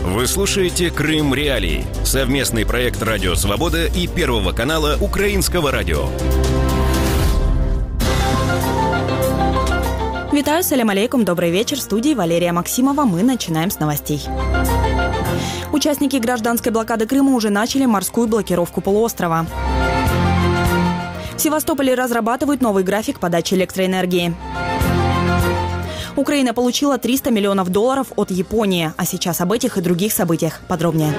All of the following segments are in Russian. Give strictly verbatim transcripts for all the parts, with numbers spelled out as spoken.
Вы слушаете «Крым Реалии» – совместный проект «Радио Свобода» и Первого канала Украинского радио. Витаю, салям алейкум, добрый вечер. В студии Валерия Максимова. Мы начинаем с новостей. Участники гражданской блокады Крыма уже начали морскую блокировку полуострова. В Севастополе разрабатывают новый график подачи электроэнергии. Украина получила триста миллионов долларов от Японии. А сейчас об этих и других событиях подробнее.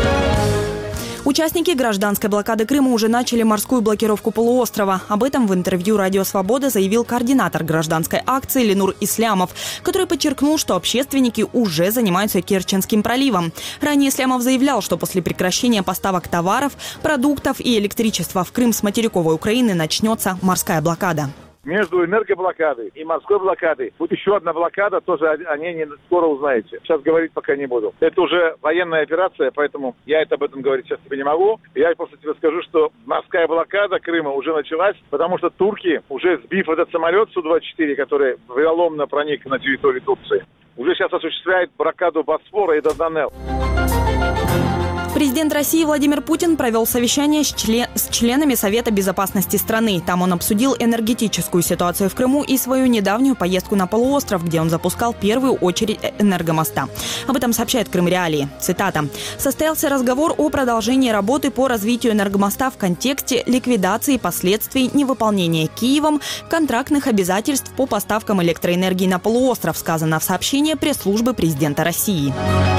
Участники гражданской блокады Крыма уже начали морскую блокировку полуострова. Об этом в интервью «Радио Свобода» заявил координатор гражданской акции Ленур Ислямов, который подчеркнул, что общественники уже занимаются Керченским проливом. Ранее Ислямов заявлял, что после прекращения поставок товаров, продуктов и электричества в Крым с материковой Украины начнется морская блокада. Между энергоблокадой и морской блокадой будет еще одна блокада, тоже о ней не скоро узнаете. Сейчас говорить пока не буду. Это уже военная операция, поэтому я это об этом говорить сейчас тебе не могу. Я просто тебе скажу, что морская блокада Крыма уже началась, потому что турки, уже сбив этот самолет Су двадцать четыре, который вероломно проник на территорию Турции, уже сейчас осуществляет блокаду Босфора и Дарданелл. Президент России Владимир Путин провел совещание с, член... с членами Совета безопасности страны. Там он обсудил энергетическую ситуацию в Крыму и свою недавнюю поездку на полуостров, где он запускал первую очередь энергомоста. Об этом сообщает Крым Реалии. Цитата. «Состоялся разговор о продолжении работы по развитию энергомоста в контексте ликвидации последствий невыполнения Киевом контрактных обязательств по поставкам электроэнергии на полуостров», сказано в сообщении пресс-службы президента России.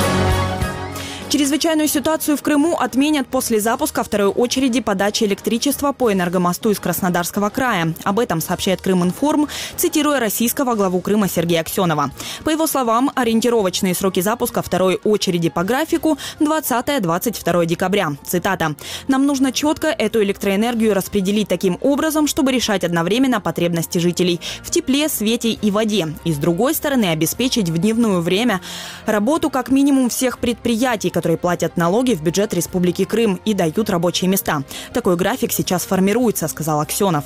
Чрезвычайную ситуацию в Крыму отменят после запуска второй очереди подачи электричества по энергомосту из Краснодарского края. Об этом сообщает Крыминформ, цитируя российского главу Крыма Сергея Аксенова. По его словам, ориентировочные сроки запуска второй очереди по графику двадцатое — двадцать второе декабря. Цитата. «Нам нужно четко эту электроэнергию распределить таким образом, чтобы решать одновременно потребности жителей в тепле, свете и воде. И с другой стороны обеспечить в дневное время работу как минимум всех предприятий, которые которые платят налоги в бюджет Республики Крым и дают рабочие места. Такой график сейчас формируется», сказал Аксенов.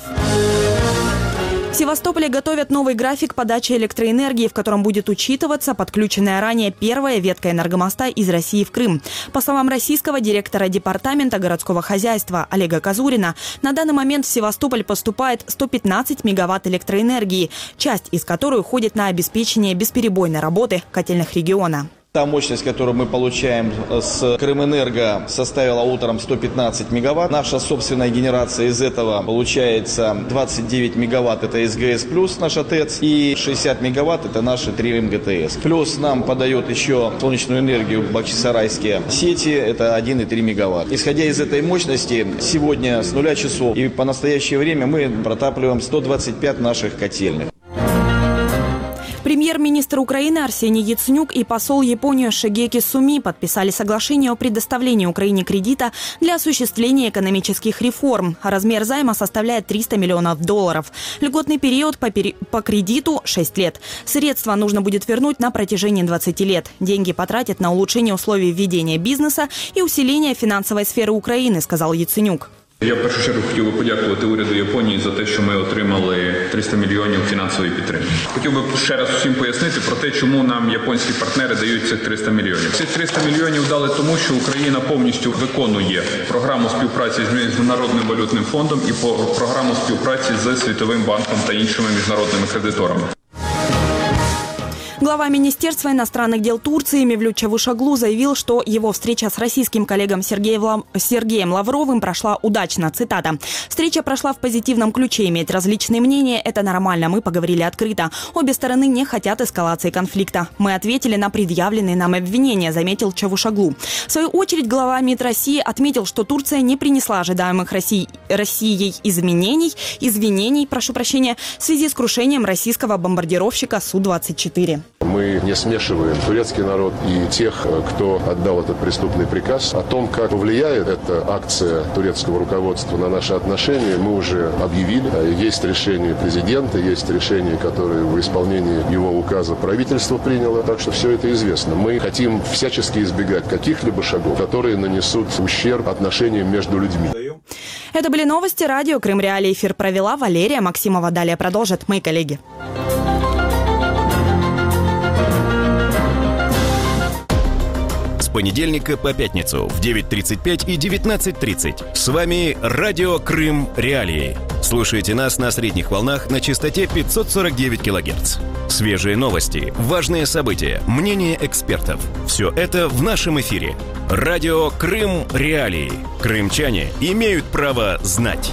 В Севастополе готовят новый график подачи электроэнергии, в котором будет учитываться подключенная ранее первая ветка энергомоста из России в Крым. По словам российского директора департамента городского хозяйства Олега Казурина, на данный момент в Севастополь поступает сто пятнадцать мегаватт электроэнергии, часть из которой уходит на обеспечение бесперебойной работы котельных региона. Та мощность, которую мы получаем с Крымэнерго, составила утром сто пятнадцать мегаватт. Наша собственная генерация из этого получается двадцать девять мегаватт, это эс гэ эс плюс, наша ТЭЦ, и шестьдесят мегаватт, это наши три эм гэ тэ эс. Плюс нам подает еще солнечную энергию в бахчисарайские сети, это один и три мегаватт. Исходя из этой мощности, сегодня с нуля часов и по настоящее время мы протапливаем сто двадцать пять наших котельных. Премьер-министр Украины Арсений Яценюк и посол Японии Шигеки Суми подписали соглашение о предоставлении Украине кредита для осуществления экономических реформ. Размер займа составляет триста миллионов долларов. Льготный период по, пери... по кредиту – шесть лет. Средства нужно будет вернуть на протяжении двадцати лет. Деньги потратят на улучшение условий ведения бизнеса и усиление финансовой сферы Украины, сказал Яценюк. Я в першу чергу хотів би подякувати уряду Японії за те, що ми отримали триста мільйонів фінансової підтримки. Хотів би ще раз всім пояснити про те, чому нам японські партнери дають цих триста мільйонів. Ці триста мільйонів дали тому, що Україна повністю виконує програму співпраці з Міжнародним валютним фондом і програму співпраці з Світовим банком та іншими міжнародними кредиторами. Глава Министерства иностранных дел Турции Мевлют Чавушоглу заявил, что его встреча с российским коллегом Сергеем Лавровым прошла удачно. Цитата. «Встреча прошла в позитивном ключе. Иметь различные мнения – это нормально. Мы поговорили открыто. Обе стороны не хотят эскалации конфликта. Мы ответили на предъявленные нам обвинения», заметил Чавушоглу. В свою очередь глава МИД России отметил, что Турция не принесла ожидаемых России, Россией изменений, извинений, прошу прощения, в связи с крушением российского бомбардировщика Су двадцать четыре. Мы не смешиваем турецкий народ и тех, кто отдал этот преступный приказ. О том, как повлияет эта акция турецкого руководства на наши отношения, мы уже объявили. Есть решение президента, есть решение, которое в исполнении его указа правительство приняло. Так что все это известно. Мы хотим всячески избегать каких-либо шагов, которые нанесут ущерб отношениям между людьми. Это были новости радио Крым Реалии. Эфир провела Валерия Максимова. Далее продолжат мои коллеги. понедельника по пятницу в девять тридцать пять и девятнадцать тридцать. С вами Радио Крым Реалии. Слушайте нас на средних волнах на частоте пятьсот сорок девять килогерц. Свежие новости, важные события, мнения экспертов. Все это в нашем эфире. Радио Крым Реалии. Крымчане имеют право знать.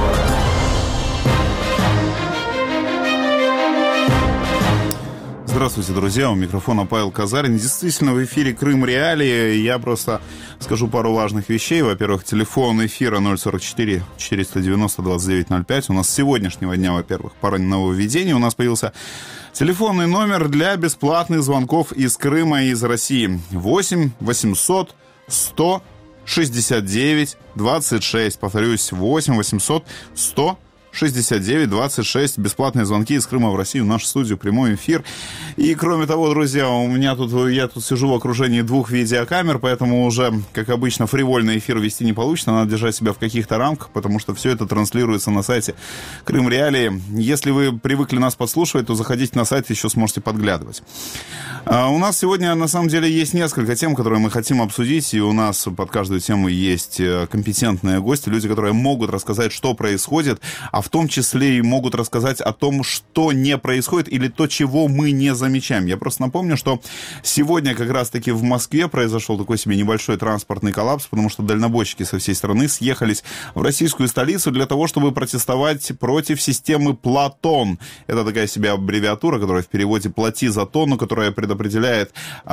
Здравствуйте, друзья, у микрофона Павел Казарин. Действительно, в эфире Крым Реалии. Я просто скажу пару важных вещей. Во-первых, телефон эфира ноль сорок четыре четыреста девяносто двадцать девять ноль пять. У нас с сегодняшнего дня, во-первых, пара нововведений. У нас появился телефонный номер для бесплатных звонков из Крыма и из России. восемь восемьсот сто шестьдесят девять двадцать шесть. Повторюсь, восемь восемьсот сто шестьдесят девять двадцать шесть. Бесплатные звонки из Крыма в Россию, в нашу студию, прямой эфир. И кроме того, друзья, у меня тут, я тут сижу в окружении двух видеокамер, поэтому уже, как обычно, фривольный эфир вести не получится. Надо держать себя в каких-то рамках, потому что все это транслируется на сайте Крым Реалии. Если вы привыкли нас подслушивать, то заходите на сайт, еще сможете подглядывать. А у нас сегодня, на самом деле, есть несколько тем, которые мы хотим обсудить, и у нас под каждую тему есть компетентные гости, люди, которые могут рассказать, что происходит, а в том числе и могут рассказать о том, что не происходит или то, чего мы не замечаем. Я просто напомню, что сегодня как раз-таки в Москве произошел такой себе небольшой транспортный коллапс, потому что дальнобойщики со всей страны съехались в российскую столицу для того, чтобы протестовать против системы «Платон». Это такая себе аббревиатура, которая в переводе «плати за тонну», которая предопределяет,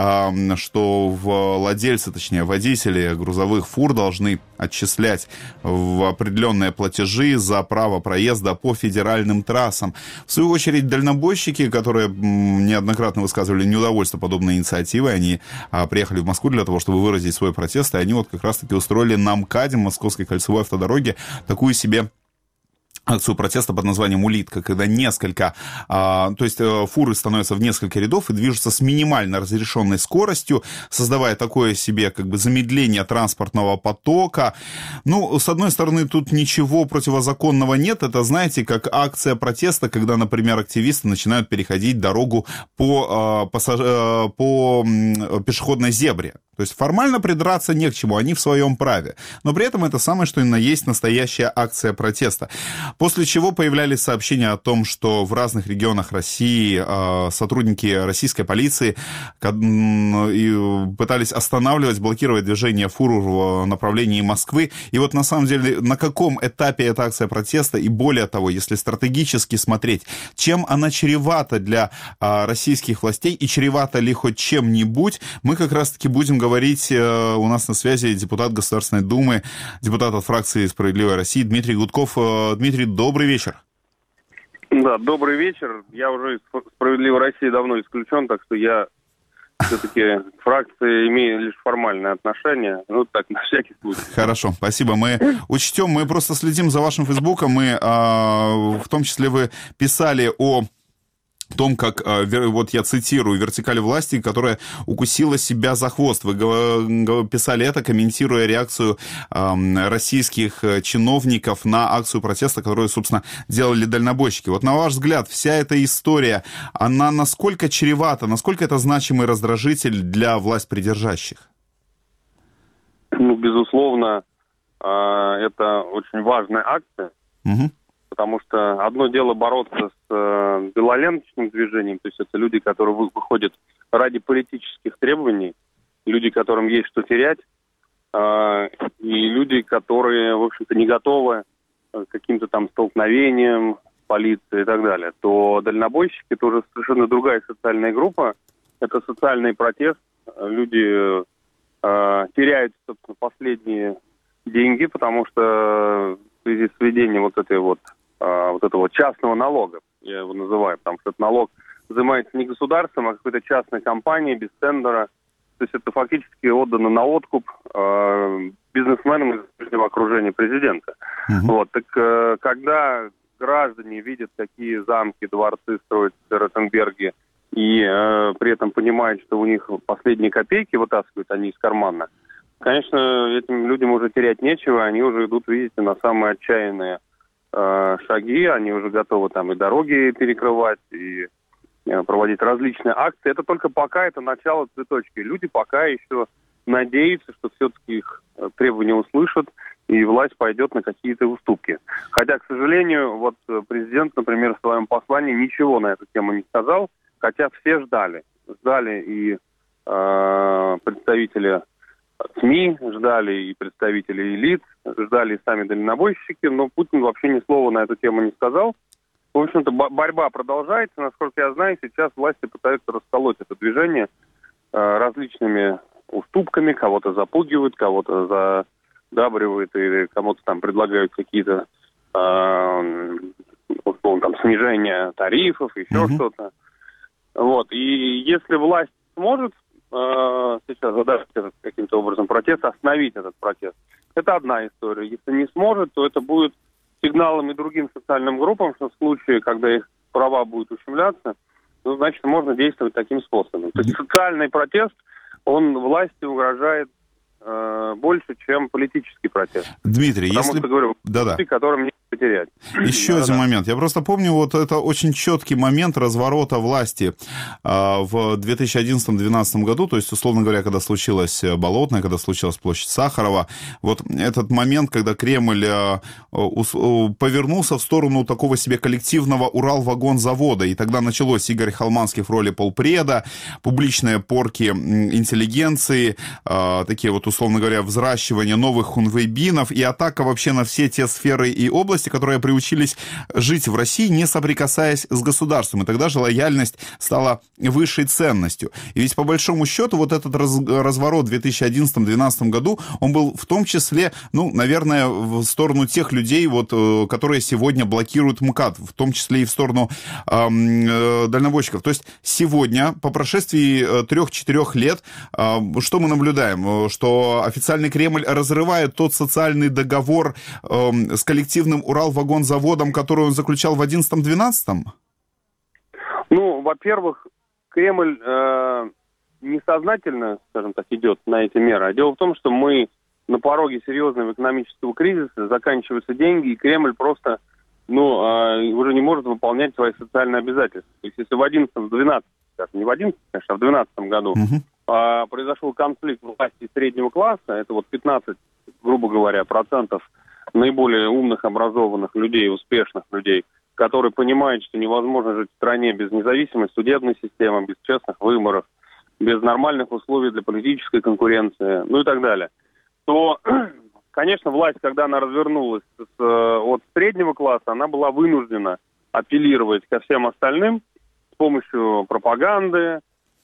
что владельцы, точнее водители грузовых фур должны отчислять в определенные платежи за право проезда проезда по федеральным трассам. В свою очередь, дальнобойщики, которые неоднократно высказывали неудовольствие подобной инициативой, они а, приехали в Москву для того, чтобы выразить свой протест, и они вот как раз-таки устроили на МКАДе, Московской кольцевой автодороге, такую себе акцию протеста под названием «Улитка», когда несколько, а, то есть фуры становятся в несколько рядов и движутся с минимально разрешенной скоростью, создавая такое себе как бы замедление транспортного потока. Ну, с одной стороны, тут ничего противозаконного нет. Это, знаете, как акция протеста, когда, например, активисты начинают переходить дорогу по, а, пассаж... по пешеходной зебре. То есть формально придраться не к чему, они в своем праве. Но при этом это самое, что и на есть настоящая акция протеста. После чего появлялись сообщения о том, что в разных регионах России э, сотрудники российской полиции пытались останавливать, блокировать движение фур в направлении Москвы. И вот на самом деле, на каком этапе эта акция протеста, и более того, если стратегически смотреть, чем она чревата для э, российских властей и чревата ли хоть чем-нибудь, мы как раз-таки будем говорить. Говорить у нас на связи депутат Государственной Думы, депутат от фракции «Справедливая Россия» Дмитрий Гудков. Дмитрий, добрый вечер. Да, добрый вечер. Я уже из «Справедливой России» давно исключен, так что я все-таки к фракции имею лишь формальное отношение. Ну, так, на всякий случай. Хорошо, спасибо. Мы учтем, мы просто следим за вашим фейсбуком. Мы, в том числе, вы писали о в том, как, вот я цитирую, вертикаль власти, которая укусила себя за хвост. Вы писали это, комментируя реакцию российских чиновников на акцию протеста, которую, собственно, делали дальнобойщики. Вот на ваш взгляд, вся эта история, она насколько чревата, насколько это значимый раздражитель для властьпридержащих? Ну, безусловно, это очень важная акция. Угу. Потому что одно дело бороться с э, белоленточным движением, то есть это люди, которые выходят ради политических требований, люди, которым есть что терять, э, и люди, которые, в общем-то, не готовы к каким-то там столкновениям с полицией и так далее. То дальнобойщики – это уже совершенно другая социальная группа, это социальный протест, люди э, теряют, собственно, последние деньги, потому что в связи с введением вот этой вот вот этого частного налога, я его называю, потому что этот налог взимается не государством, а какой-то частной компанией, без тендера. То есть это фактически отдано на откуп э, бизнесменам из ближнего окружения президента. Uh-huh. Вот, так э, когда граждане видят, какие замки, дворцы строят в Ротенберге, и э, при этом понимают, что у них последние копейки вытаскивают они из кармана, конечно, этим людям уже терять нечего, они уже идут, видите, на самые отчаянные шаги, они уже готовы там и дороги перекрывать, и проводить различные акции. Это только пока, это начало цветочки. Люди пока еще надеяться, что все-таки их требования услышат, и власть пойдет на какие-то уступки. Хотя, к сожалению, вот президент, например, в своем послании ничего на эту тему не сказал, хотя все ждали. Ждали и э, представители СМИ, ждали и представители элит, ждали и сами дальнобойщики, но Путин вообще ни слова на эту тему не сказал. В общем-то, борьба продолжается. Насколько я знаю, сейчас власти пытаются расколоть это движение э, различными уступками, кого-то запугивают, кого-то задабривают, и кому-то там предлагают какие-то э, условно, там, снижение тарифов, еще mm-hmm. что-то. Вот. И если власть сможет э, сейчас задать этот, каким-то образом протест, остановить этот протест, это одна история. Если не сможет, то это будет сигналом и другим социальным группам, что в случае, когда их права будут ущемляться, ну, значит, можно действовать таким способом. То есть социальный протест, он власти угрожает э, больше, чем политический протест. Дмитрий, Потому если... что, говорю, Да-да. которым не потерять. Еще да, один да. момент. Я просто помню, вот это очень четкий момент разворота власти э, в две тысячи одиннадцатом — две тысячи двенадцатом году, то есть, условно говоря, когда случилась Болотная, когда случилась площадь Сахарова, вот этот момент, когда Кремль э, э, повернулся в сторону такого себе коллективного Уралвагонзавода, и тогда началось Игорь Холманский в роли полпреда, публичные порки интеллигенции, э, такие вот, условно говоря, взращивание новых хунвейбинов и атака вообще на все те сферы и области, которые приучились жить в России, не соприкасаясь с государством. И тогда же лояльность стала высшей ценностью. И ведь по большому счету вот этот раз, разворот в две тысячи одиннадцатом — две тысячи двенадцатом году, он был в том числе, ну, наверное, в сторону тех людей, вот, которые сегодня блокируют МКАД, в том числе и в сторону э, дальнобойщиков. То есть сегодня, по прошествии трех-четырех лет, э, что мы наблюдаем? Что официальный Кремль разрывает тот социальный договор э, с коллективным Уралвагонзаводом, который он заключал в одиннадцатом — двенадцатом? Ну, во-первых, Кремль э, несознательно, скажем так, идет на эти меры. А дело в том, что мы на пороге серьезного экономического кризиса, заканчиваются деньги, и Кремль просто, ну, э, уже не может выполнять свои социальные обязательства. То есть, если в одиннадцатом — двенадцатом, скажем, не в одиннадцатом, конечно, а в двенадцатом году uh-huh. э, произошел конфликт власти и среднего класса, это вот пятнадцать, грубо говоря, процентов наиболее умных, образованных людей, успешных людей, которые понимают, что невозможно жить в стране без независимой судебной системы, без честных выборов, без нормальных условий для политической конкуренции, ну и так далее, то, конечно, власть, когда она развернулась с, от среднего класса, она была вынуждена апеллировать ко всем остальным с помощью пропаганды, э,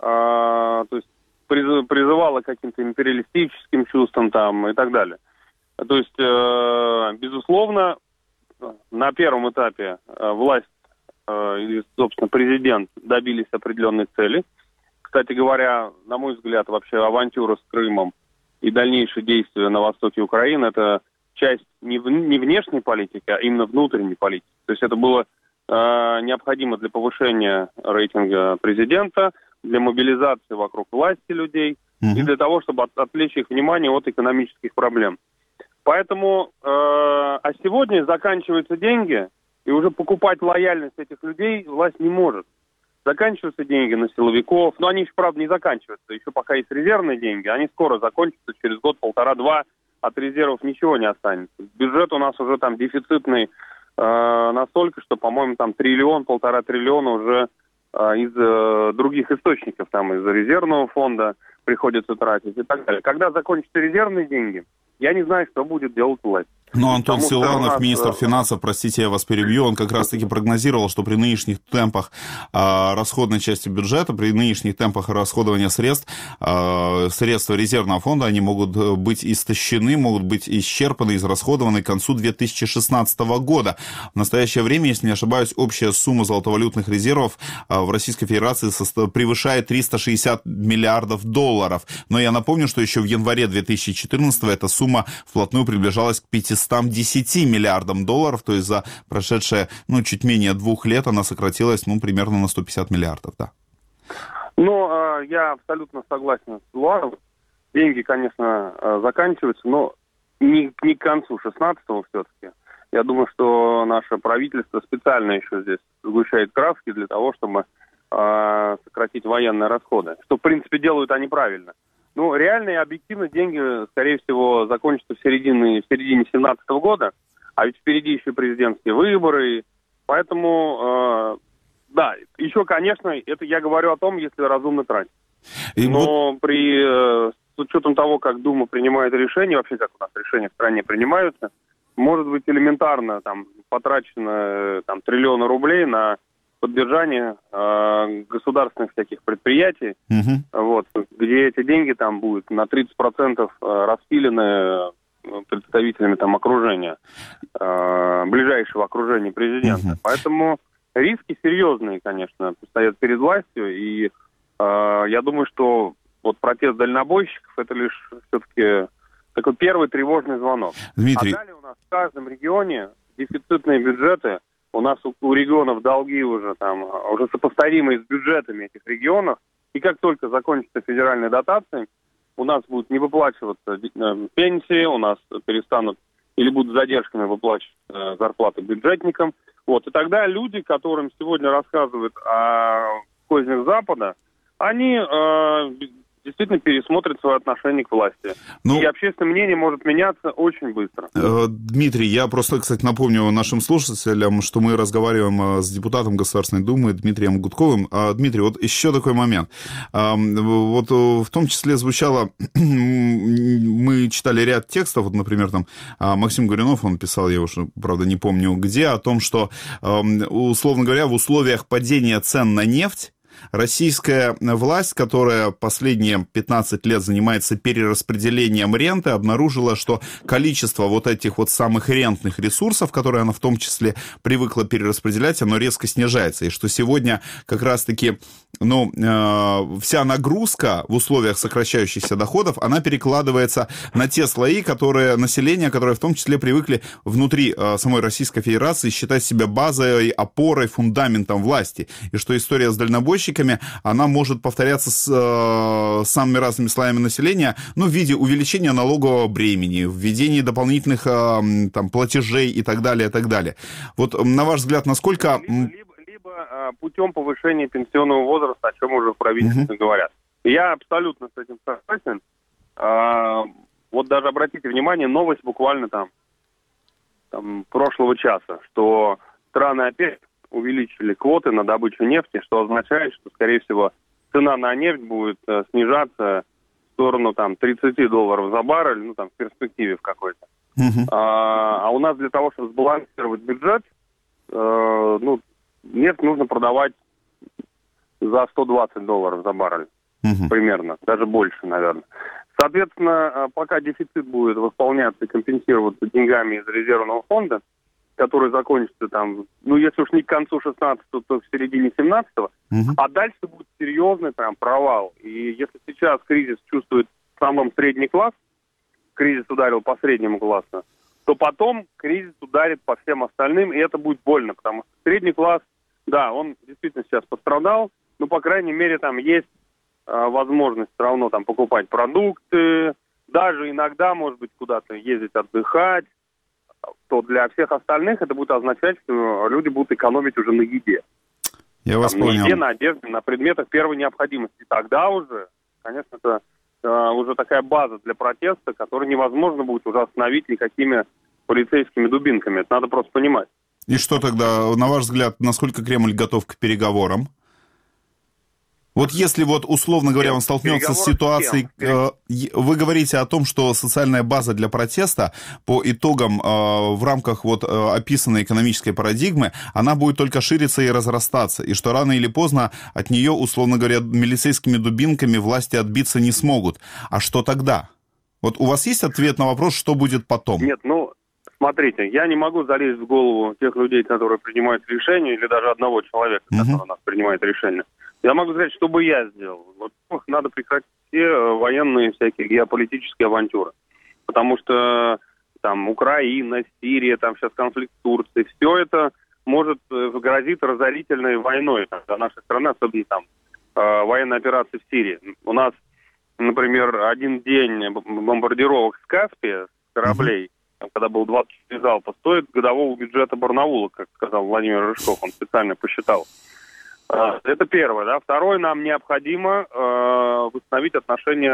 то есть приз, призывала к каким-то империалистическим чувствам там и так далее. То есть, э, безусловно, на первом этапе э, власть э, и, собственно, президент добились определенной цели. Кстати говоря, на мой взгляд, вообще авантюра с Крымом и дальнейшие действия на востоке Украины – это часть не, в, не внешней политики, а именно внутренней политики. То есть это было э, необходимо для повышения рейтинга президента, для мобилизации вокруг власти людей mm-hmm. и для того, чтобы от, отвлечь их внимание от экономических проблем. Поэтому, э, а сегодня заканчиваются деньги, и уже покупать лояльность этих людей власть не может. Заканчиваются деньги на силовиков, но они еще, правда, не заканчиваются. Еще пока есть резервные деньги, они скоро закончатся, через год, полтора-два, от резервов ничего не останется. Бюджет у нас уже там дефицитный э, настолько, что, по-моему, там триллион, полтора триллиона уже э, из э, других источников, там из резервного фонда приходится тратить и так далее. Когда закончатся резервные деньги, я не знаю, что будет делать власть. Но Антон Потому Силуанов, нас... министр финансов, простите, я вас перебью, он как раз-таки прогнозировал, что при нынешних темпах э, расходной части бюджета, при нынешних темпах расходования средств, э, средства резервного фонда, они могут быть истощены, могут быть исчерпаны, израсходованы к концу две тысячи шестнадцатого года. В настоящее время, если не ошибаюсь, общая сумма золотовалютных резервов э, в Российской Федерации состо... превышает триста шестьдесят миллиардов долларов. Но я напомню, что еще в январе две тысячи четырнадцатого эта сумма вплотную приближалась к пятистам десяти миллиардам долларов, то есть за прошедшие, ну, чуть менее двух лет она сократилась, ну, примерно на сто пятьдесят миллиардов, да. Ну, я абсолютно согласен с Луановым. Деньги, конечно, заканчиваются, но не, не к концу шестнадцатого все-таки. Я думаю, что наше правительство специально еще здесь сгущает краски для того, чтобы сократить военные расходы. Что, в принципе, делают они правильно. Ну, реально и объективно деньги, скорее всего, закончатся в середине, в середине семнадцатого года, а ведь впереди еще президентские выборы, поэтому, э, да, еще, конечно, это я говорю о том, если разумно тратить. И Но вот... при, э, с учетом того, как Дума принимает решения, вообще как у нас решения в стране принимаются, может быть элементарно там потрачено там, триллионы рублей на поддержание э, государственных всяких предприятий, угу. вот, где эти деньги там будут на тридцать процентов распилены представителями там окружения, э, ближайшего окружения президента. Угу. Поэтому риски серьезные, конечно, стоят перед властью, и э, я думаю, что вот протест дальнобойщиков это лишь все-таки такой первый тревожный звонок. Дмитрий... А далее у нас в каждом регионе дефицитные бюджеты, у нас у, у регионов долги уже там уже сопоставимые с бюджетами этих регионов, и как только закончится федеральная дотация, у нас будут не выплачиваться пенсии, у нас перестанут или будут задержками выплачивать э, зарплаты бюджетникам. Вот, и тогда люди, которым сегодня рассказывают о кознях Запада, они э, действительно пересмотрят свое отношение к власти. Ну, и общественное мнение может меняться очень быстро. Э, Дмитрий, я просто, кстати, напомню нашим слушателям, что мы разговариваем с депутатом Государственной Думы Дмитрием Гудковым. А, Дмитрий, вот еще такой момент. А, вот в том числе звучало, мы читали ряд текстов, вот, например, там Максим Горюнов, он писал, я уже, правда, не помню где, о том, что, условно говоря, в условиях падения цен на нефть российская власть, которая последние пятнадцать лет занимается перераспределением ренты, обнаружила, что количество вот этих вот самых рентных ресурсов, которые она в том числе привыкла перераспределять, оно резко снижается. И что сегодня как раз-таки ну, э, вся нагрузка в условиях сокращающихся доходов, она перекладывается на те слои, которые, население, которые в том числе привыкли внутри э, самой Российской Федерации считать себя базой, опорой, фундаментом власти. И что история с дальнобойщиками, она может повторяться с э, самыми разными слоями населения, ну, в виде увеличения налогового бремени, введения дополнительных э, там, платежей и так далее, и так далее. Вот, на ваш взгляд, насколько... Либо, либо, либо э, путем повышения пенсионного возраста, о чем уже в правительстве uh-huh. говорят. Я абсолютно с этим согласен. Э, вот даже обратите внимание, новость буквально там, там прошлого часа, что страны опять увеличили квоты на добычу нефти, что означает, что, скорее всего, цена на нефть будет э, снижаться в сторону там тридцать долларов за баррель, ну там в перспективе в какой-то. Uh-huh. А, а у нас для того, чтобы сбалансировать бюджет, э, ну, нефть нужно продавать за сто двадцать долларов за баррель. Uh-huh. Примерно, даже больше, наверное. Соответственно, пока дефицит будет восполняться и компенсироваться деньгами из резервного фонда, который закончится там, ну, если уж не к концу шестнадцатого, то в середине семнадцатого, uh-huh. а дальше будет серьезный прям провал. И если сейчас кризис чувствует в самом средний класс, кризис ударил по среднему классу, то потом кризис ударит по всем остальным, и это будет больно, потому что средний класс, да, он действительно сейчас пострадал, но, по крайней мере, там есть э, возможность все равно там покупать продукты, даже иногда, может быть, куда-то ездить отдыхать, то для всех остальных это будет означать, что люди будут экономить уже на еде. Я вас Там, понял. На еде, на одежде, на предметах первой необходимости. И тогда уже, конечно, это э, уже такая база для протеста, которую невозможно будет уже остановить никакими полицейскими дубинками. Это надо просто понимать. И что тогда, на ваш взгляд, насколько Кремль готов к переговорам? Вот если вот, условно говоря, он столкнется с ситуацией, э, вы говорите о том, что социальная база для протеста по итогам э, в рамках вот э, описанной экономической парадигмы, она будет только шириться и разрастаться, и что рано или поздно от нее, условно говоря, милицейскими дубинками власти отбиться не смогут. А что тогда? Вот у вас есть ответ на вопрос, что будет потом? Нет, ну, смотрите, я не могу залезть в голову тех людей, которые принимают решения, или даже одного человека, uh-huh. который у нас принимает решения. Я могу сказать, что бы я сделал. Во-первых, надо прекратить все военные всякие геополитические авантюры. Потому что там Украина, Сирия, там сейчас конфликт с Турцией, все это может грозить разорительной войной там, для нашей страны, особенно там э, военной операции в Сирии. У нас, например, один день бомбардировок с Каспия, с кораблей, там, когда был двадцать четыре залпа, стоит годового бюджета Барнаула, как сказал Владимир Рыжков, он специально посчитал. Это первое, да. Второе, нам необходимо э, восстановить отношения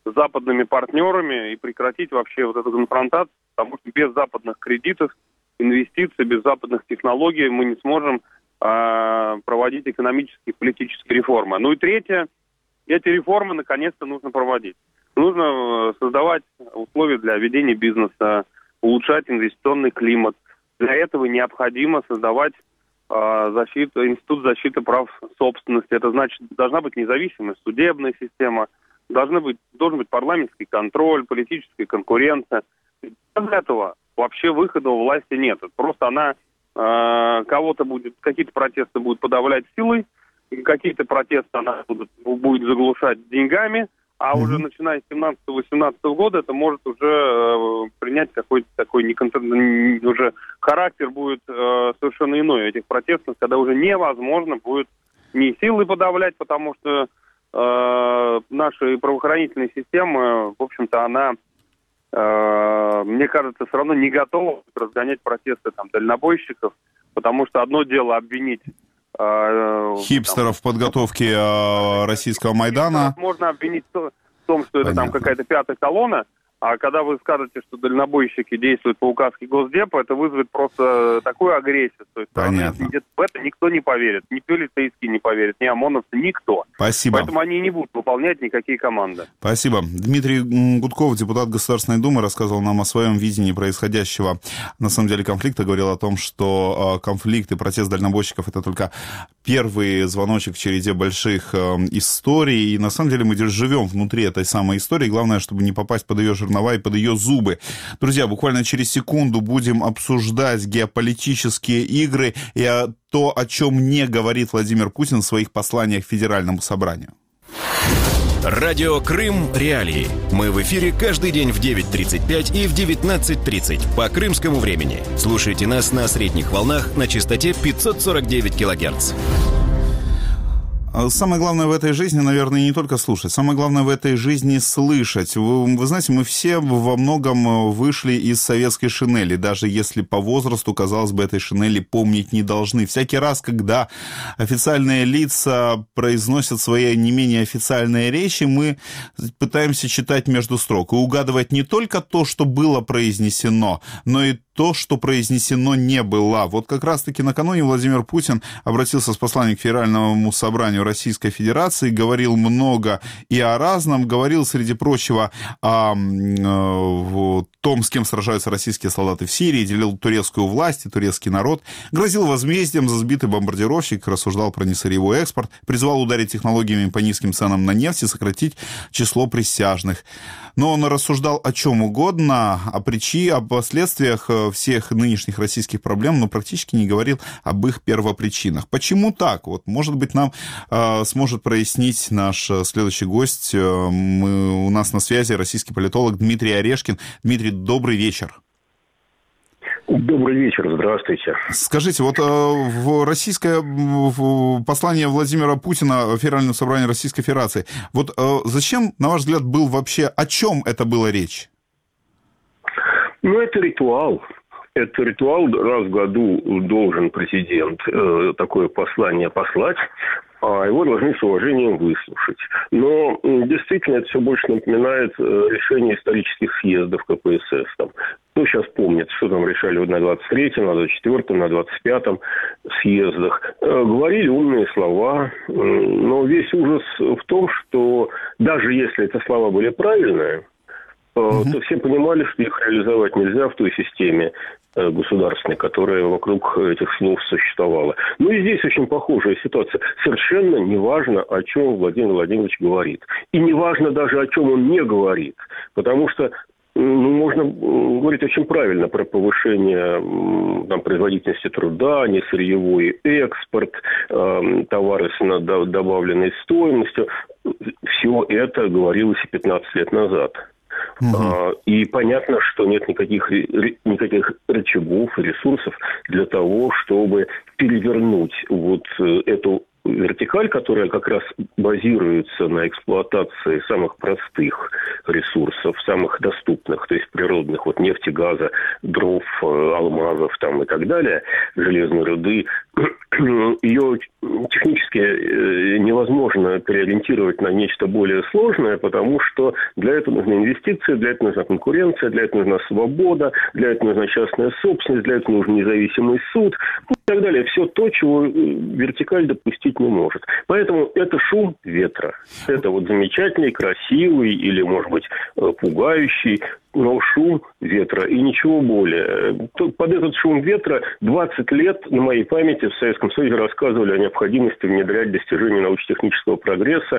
с западными партнерами и прекратить вообще вот эту конфронтацию, потому что без западных кредитов, инвестиций, без западных технологий мы не сможем э, проводить экономические и политические реформы. Ну и третье, эти реформы наконец-то нужно проводить. Нужно создавать условия для ведения бизнеса, улучшать инвестиционный климат. Для этого необходимо создавать э, защиту, институт защиты прав собственности. Это значит, должна быть независимая судебная система, должны быть, должен быть парламентский контроль, политическая конкуренция. Без этого вообще выхода у власти нет. Просто она э, кого-то будет, какие-то протесты будут подавлять силой, какие-то протесты она будет, будет заглушать деньгами, а mm-hmm. уже начиная с семнадцатого-восемнадцатого года это может уже э, принять какой-то такой неконтр... уже характер будет э, совершенно иной этих протестов, когда уже невозможно будет ни силой подавлять, потому что э, наша правоохранительная система, в общем-то, она, э, мне кажется, все равно не готова разгонять протесты там дальнобойщиков, потому что одно дело обвинить хипстеров в подготовке э, российского Майдана. Можно обвинить в том, что это Понятно. Там какая-то пятая колонна, а когда вы скажете, что дальнобойщики действуют по указке Госдепа, это вызовет просто такую агрессию. То есть, Понятно. В это никто не поверит. Ни полицейские не поверят, ни ОМОНовцы, никто. Спасибо. Поэтому они не будут выполнять никакие команды. Спасибо. Дмитрий Гудков, депутат Государственной Думы, рассказывал нам о своем видении происходящего, на самом деле, конфликта. Говорил о том, что конфликт и протест дальнобойщиков — это только первый звоночек в череде больших историй. И, на самом деле, мы живем внутри этой самой истории. Главное, чтобы не попасть под ее жернова и под ее зубы. Друзья, буквально через секунду будем обсуждать геополитические игры и то, о чем не говорит Владимир Путин в своих посланиях Федеральному собранию. Радио Крым Реалии. Мы в эфире каждый день в девять тридцать пять и в девятнадцать тридцать по крымскому времени. Слушайте нас на средних волнах на частоте пятьсот сорок девять килогерц. Самое главное в этой жизни, наверное, не только слушать. Самое главное в этой жизни слышать. Вы, вы знаете, мы все во многом вышли из советской шинели. Даже если по возрасту, казалось бы, этой шинели помнить не должны. Всякий раз, когда официальные лица произносят свои не менее официальные речи, мы пытаемся читать между строк и угадывать не только то, что было произнесено, но и то, что произнесено не было. Вот как раз-таки накануне Владимир Путин обратился с посланием к Федеральному собранию Российской Федерации, говорил много и о разном, говорил, среди прочего, о, о том, с кем сражаются российские солдаты в Сирии, делил турецкую власть и турецкий народ, грозил возмездием за сбитый бомбардировщик, рассуждал про несырьевой экспорт, призвал ударить технологиями по низким ценам на нефть и сократить число присяжных. Но он рассуждал о чем угодно, о причинах, о последствиях всех нынешних российских проблем, но практически не говорил об их первопричинах. Почему так? Вот, может быть, нам э, сможет прояснить наш следующий гость. Мы, у нас на связи российский политолог Дмитрий Орешкин. Дмитрий, добрый вечер. Добрый вечер, здравствуйте. Скажите, вот э, в российское в послание Владимира Путина в Федеральном собрании Российской Федерации, вот э, зачем, на ваш взгляд, был вообще, о чем это была речь? Ну, это ритуал. Это ритуал, раз в году должен президент э, такое послание послать, а его должны с уважением выслушать. Но действительно это все больше напоминает э, решение исторических съездов ка пэ эс эс. Там. Ну, сейчас помнят, что там решали на двадцать третьем, на двадцать четвёртом, на двадцать пятом съездах. Э, говорили умные слова, э, но весь ужас в том, что даже если эти слова были правильные, Uh-huh. то все понимали, что их реализовать нельзя в той системе э, государственной, которая вокруг этих слов существовала. Ну и здесь очень похожая ситуация. Совершенно неважно, о чем Владимир Владимирович говорит. И неважно даже, о чем он не говорит. Потому что ну, можно говорить очень правильно про повышение там, производительности труда, несырьевой экспорт, э, товары с добавленной стоимостью. Все это говорилось и пятнадцать лет назад. Uh-huh. И понятно, что нет никаких, никаких рычагов и ресурсов для того, чтобы перевернуть вот эту вертикаль, которая как раз базируется на эксплуатации самых простых ресурсов, самых доступных, то есть природных, вот нефти, газа, дров, алмазов там и так далее, железной руды, ее технически невозможно переориентировать на нечто более сложное, потому что для этого нужны инвестиции, для этого нужна конкуренция, для этого нужна свобода, для этого нужна частная собственность, для этого нужен независимый суд и так далее. Все то, чего вертикаль допустить не может. Поэтому это шум ветра. Это вот замечательный, красивый или, может быть, пугающий, но шум ветра и ничего более. Под этот шум ветра двадцать лет на моей памяти в Советском Союзе рассказывали о необходимости внедрять достижения научно-технического прогресса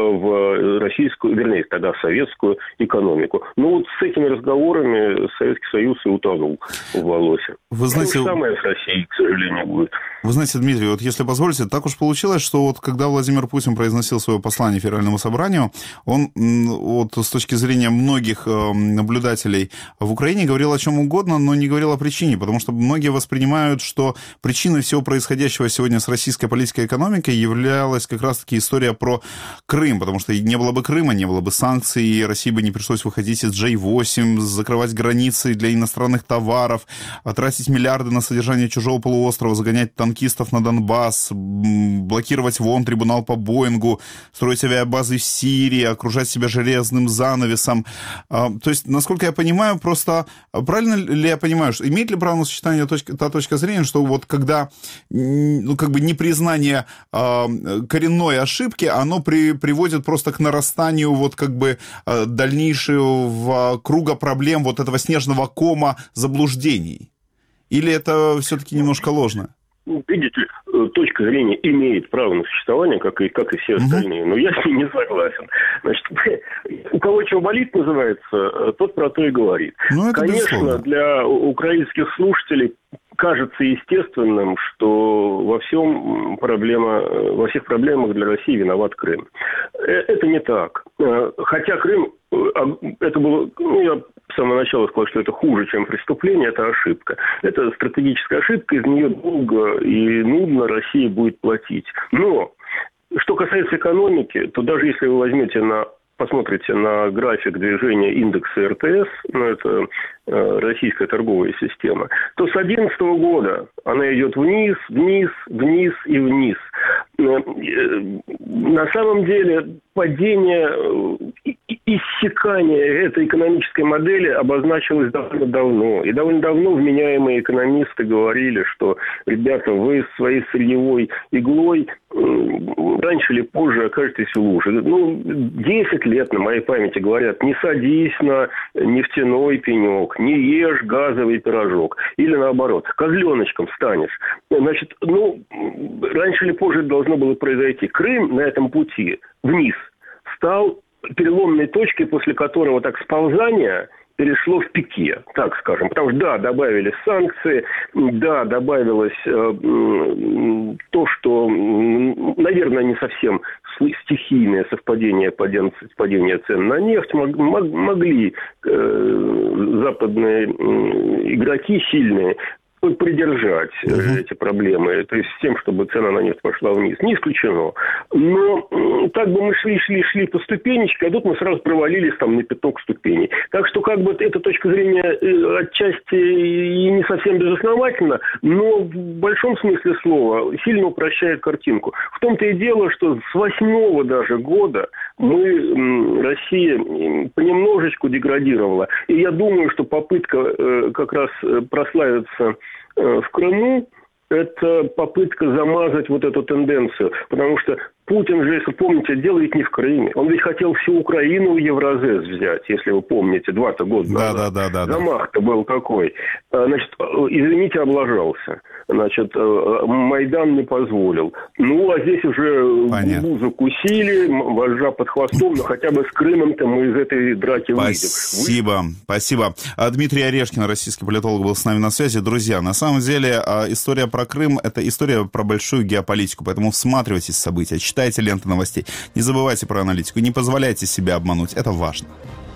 в российскую, вернее, тогда в советскую экономику. Но вот с этими разговорами Советский Союз и утонул в волосе. Вы знаете, то же самое с Россией, к сожалению, будет. Вы знаете, Дмитрий, вот если позволите, так уж получилось, что вот когда Владимир Путин произносил свое послание Федеральному собранию, он вот с точки зрения многих наблюдателей в Украине говорил о чем угодно, но не говорил о причине, потому что многие воспринимают, что причиной всего происходящего сегодня с российской политикой и экономикой являлась как раз-таки история про Крым, потому что не было бы Крыма, не было бы санкций, и России бы не пришлось выходить из джей восемь, закрывать границы для иностранных товаров, тратить миллиарды на содержание чужого полуострова, загонять танкистов на Донбасс, блокировать ВОН, трибунал по Боингу, строить авиабазы в Сирии, окружать себя железным занавесом. То есть, насколько я понимаю, просто правильно ли я понимаю, что имеет ли право на сочетание точка, та точка зрения, что вот когда, ну, как бы непризнание э, коренной ошибки, оно при, приводит просто к нарастанию вот как бы э, дальнейшего круга проблем вот этого снежного кома заблуждений? Или это все-таки немножко ложно? Видите, точка зрения имеет право на существование, как и, как и все остальные, но я с ним не согласен. Значит, у кого чего болит, называется, тот про то и говорит. Ну, конечно, безусловно. Для украинских слушателей кажется естественным, что во всем проблема, во всех проблемах для России виноват Крым. Это не так. Хотя Крым, это было, ну, я с самого начала сказал, что это хуже, чем преступление, это ошибка. Это стратегическая ошибка, из нее долго и нудно Россия будет платить. Но, что касается экономики, то даже если вы возьмете на посмотрите на график движения индекса эр тэ эс, ну, это э, российская торговая система, то с две тысячи одиннадцатого года она идет вниз, вниз, вниз и вниз. Э, э, на самом деле падение, э, иссякание этой экономической модели обозначилось довольно давно. И довольно давно вменяемые экономисты говорили, что, ребята, вы своей сырьевой иглой э, раньше или позже окажетесь в луже. Ну, десять лет на моей памяти говорят, не садись на нефтяной пенек, не ешь газовый пирожок. Или наоборот, козленочком станешь. Значит, ну, раньше или позже это должно было произойти. Крым на этом пути вниз стал переломной точкой, после которого так сползание перешло в пике, так скажем. Потому что, да, добавились санкции, да, добавилось э, то, что, наверное, не совсем стихийное совпадение падения цен на нефть. Мог, могли э, западные э, игроки сильные придержать uh-huh. эти проблемы, то есть с тем, чтобы цена на нефть пошла вниз. Не исключено. Но так бы мы шли, шли, шли по ступенечке, а тут мы сразу провалились там на пяток ступеней. Так что как бы эта точка зрения отчасти и не совсем безосновательна, но в большом смысле слова сильно упрощает картинку. В том-то и дело, что с восьмого даже года мы, Россия, понемножечку деградировала. И я думаю, что попытка как раз прославиться в Крыму – это попытка замазать вот эту тенденцию. Потому что Путин же, если помните, дело ведь не в Крыме. Он ведь хотел всю Украину в Евразес взять, если вы помните, два-то года да, назад. Да, да, да, Замах-то был какой. Значит, извините, облажался. Значит, Майдан не позволил. Ну, а здесь уже Понятно. Бузу закусили, вожжа под хвостом, но хотя бы с Крымом-то мы из этой драки выйдем. Спасибо, Вы... спасибо. Дмитрий Орешкин, российский политолог, был с нами на связи. Друзья, на самом деле история про Крым – это история про большую геополитику, поэтому всматривайтесь в события, читайте ленты новостей, не забывайте про аналитику, не позволяйте себя обмануть, это важно.